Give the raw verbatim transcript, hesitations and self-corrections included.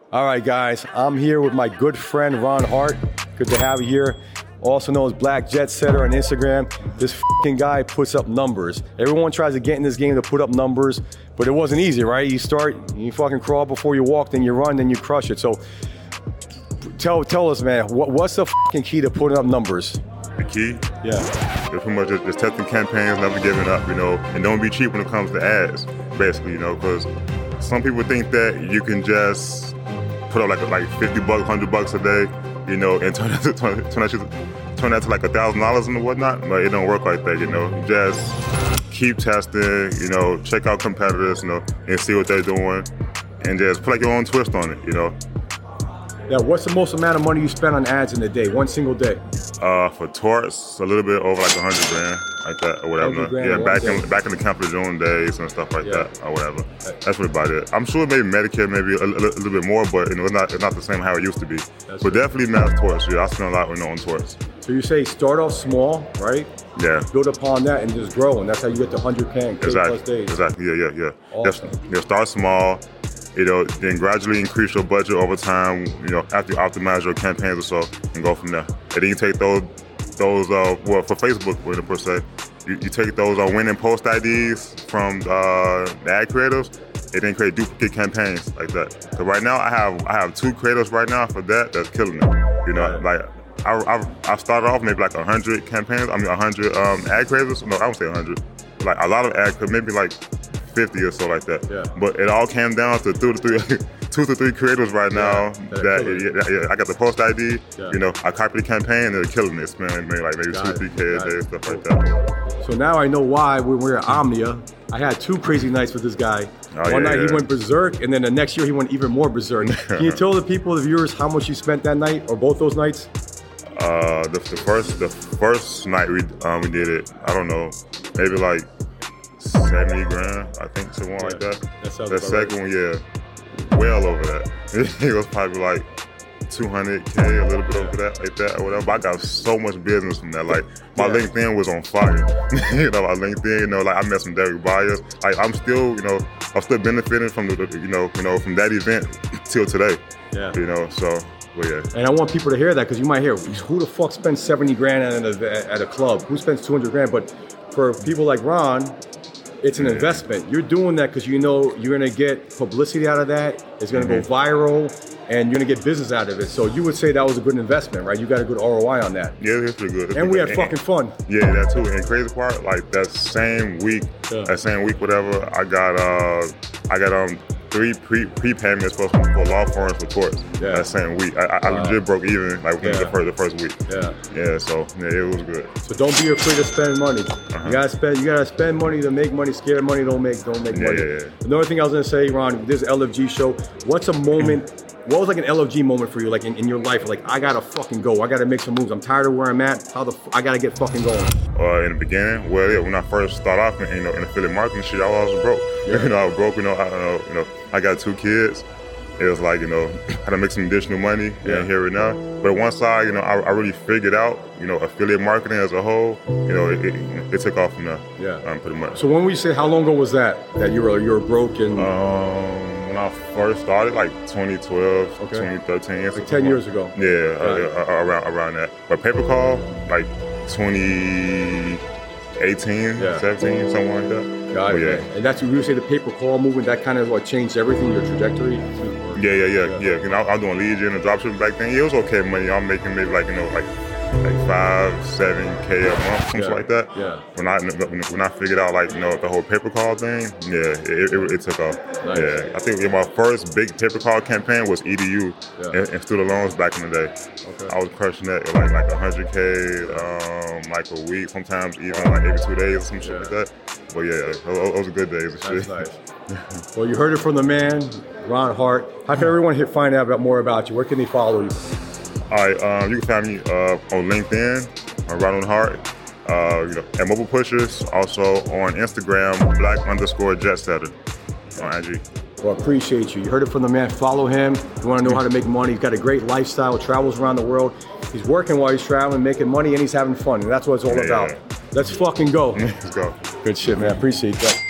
All right, guys, I'm here with my good friend Ron Hart. Good to have you here. Also known as Black Jet Setter on Instagram. This fucking guy puts up numbers. Everyone tries to get in this game to put up numbers, but it wasn't easy, right? You start, you fucking crawl before you walk, then you run, then you crush it. So tell tell us, man, what, what's the fucking key to putting up numbers? The key? Yeah. It's pretty much just, just testing campaigns, never giving up, you know, and don't be cheap when it comes to ads, basically, you know, because some people think that you can just put up like like fifty bucks, one hundred bucks a day, you know, and turn that to, turn, turn that, to, turn that to like one thousand dollars and whatnot, but it don't work like that, you know. Just keep testing, you know, check out competitors, you know, and see what they're doing, and just put like your own twist on it, you know. Now, what's the most amount of money you spend on ads in a day, one single day? Uh, for Torts, a little bit over like a hundred grand, like that, or whatever. Grand yeah, back day. in back in the Camp Lejeune days and stuff like Yeah. that, or whatever. That's really about it. I'm sure maybe Medicare, maybe a, a, a little bit more, but you know, it's not it's not the same how it used to be. That's but true. definitely mass Torts. Yeah, I spend a lot you know, on Torts. So you say start off small, right? Yeah. Build upon that and just grow, and that's how you get to one hundred K in K Exactly. plus days. Exactly. Yeah, yeah, yeah. Awesome. Just, yeah, start small. You know, then gradually increase your budget over time. You know, after you optimize your campaigns or so, and go from there. And then you take those, those uh, well, for Facebook, per se, you, you take those uh, winning post I Ds from uh, the ad creators, and then create duplicate campaigns like that. So right now, I have I have two creators right now for that that's killing it. You know, Right. like I I've, I've started off maybe like a hundred campaigns. I mean, a hundred um, ad creators. No, I won't say a hundred. Like a lot of ad, maybe like fifty or so like that. Yeah. But it all came down to two to three, two to three creators right now. Yeah, that that yeah, yeah, I got the post I D. Yeah. You know, I copied the campaign and they're killing it, man. Maybe like maybe Got two, it, three K a got day, it. stuff like that. So now I know why when we were at Omnia, I had two crazy nights with this guy. Oh, One yeah, night yeah. he went berserk, and then the next year he went even more berserk. Can you tell the people, the viewers, how much you spent that night or both those nights? Uh, the, the first the first night we um we did it, I don't know, maybe like seventy grand, I think, something like Yeah, that. that sounds the about second one, yeah, well over that. It was probably like two hundred K, a little bit over that, like that, or whatever. But I got so much business from that. Like, my Yeah. LinkedIn was on fire. You know, my LinkedIn, you know, like I met some Derek Byers. Like, I'm still, you know, I'm still benefiting from the, you know, you know, from that event till today. Yeah. You know, so, well, yeah. And I want people to hear that because you might hear, who the fuck spends seventy grand at, a, at a club? Who spends two hundred grand? But for people like Ron, it's an Yeah. investment. You're doing that because you know you're gonna get publicity out of that. It's gonna Mm-hmm. go viral, and you're gonna get business out of it. So you would say that was a good investment, right? You got a good R O I on that. Yeah, it's pretty good. It's And we had pretty fucking fun. Yeah, that too. And crazy part, like that same week, Yeah. that same week, whatever, I got uh, I got um three pre prepayments for for law firms for torts. Yeah. That same week, I, I, I Wow. legit broke even like within Yeah. the first the first week. Yeah. Yeah, so yeah, it was good. So don't be afraid to spend money. Uh-huh. You gotta spend. You gotta spend money to make money. Scared money don't make don't make Yeah, money. yeah, yeah. Another thing I was gonna say, Ron, this L F G show. What's a moment? What was like an L F G moment for you, like in, in your life? Like I gotta fucking go. I gotta make some moves. I'm tired of where I'm at. How the f- I gotta get fucking going. Uh, in the beginning, well, yeah, when I first started off, in, you know, in affiliate marketing shit, I was broke. Yeah. You know, I was broke. You know, I, you know, you know, I got two kids. It was like, you know, had to make some additional money, Yeah. and here we now. But once I, you know, I, I really figured out, you know, affiliate marketing as a whole, you know, it, it, it took off from there. Yeah. Um, pretty much. So when we say, how long ago was that that you were you were broke and Um, when I first started, like twenty twelve, Okay. twenty thirteen, like something ten years ago? Yeah, Got uh, it. uh, around around that. But paper call, like twenty eighteen, Yeah. seventeen, something like that. Got But it. yeah. And that's what you would say the paper call movement. That kind of what changed everything, your trajectory. Yeah, yeah, yeah, yeah. You know, I was doing lead gen and dropshipping back then. Yeah, it was okay money. I'm making maybe like, you know, like like five, seven K a month, something Yeah, like that. yeah. When I when, when I figured out like, you know, the whole paper call thing, yeah, it, it, it took off. Nice. Yeah, I think yeah, my first big paper call campaign was E D U Yeah. and, and student loans back in the day. Okay. I was crushing that at like like one hundred K, um, like a week, sometimes even like every two days or some shit Yeah. like that. But yeah, those, those were good days and shit. That's nice. Well, you heard it from the man, Ron Hart. How can everyone hit, find out about more about you? Where can they follow you? All right, um, you can find me uh, on LinkedIn, on Ronald Hart, uh, you know, at Mobile Pushers, also on Instagram, black underscore jet setter on I G. Well, I appreciate you. You heard it from the man. Follow him. You want to know how to make money. He's got a great lifestyle, travels around the world. He's working while he's traveling, making money, and he's having fun. And that's what it's all Yeah, about. yeah. Let's fucking go. Let's go. Good shit, man. I appreciate that.